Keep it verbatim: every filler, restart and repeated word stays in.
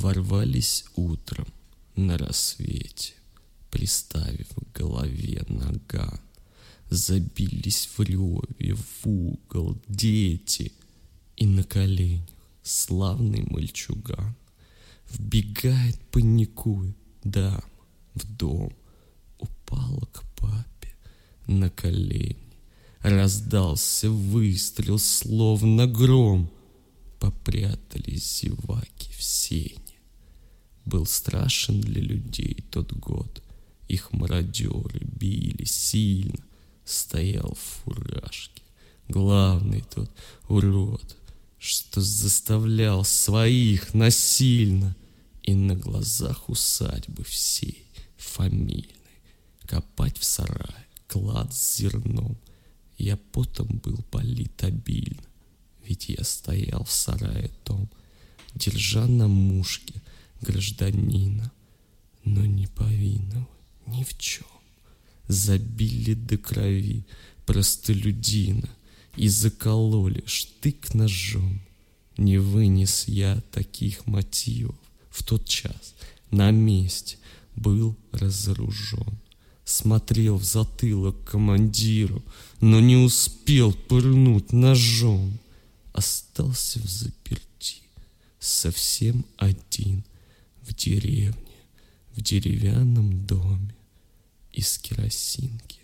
Ворвались утром на рассвете, приставив к голове наган. Забились в реве в угол дети, и на коленях славный мальчуган. Вбегает, паникуя, дама в дом, упала к папе на колени. Раздался выстрел, словно гром, попрятались зеваки в сене. Был страшен для людей тот год, их мародеры били сильно. Стоял в фуражке главный тот урод, что заставлял своих насильно и на глазах усадьбы всей фамильной копать в сарае клад с зерном. Я потом был полит обильно, ведь я стоял в сарае том, держа на мушке гражданина, но не повинного ни в чем. Забили до крови простолюдина и закололи штык ножом. Не вынес я таких мотивов, в тот час на месте был разоружен. Смотрел в затылок командиру, но не успел пырнуть ножом. Остался взаперти, совсем один, в деревне, в деревянном доме из керосинки.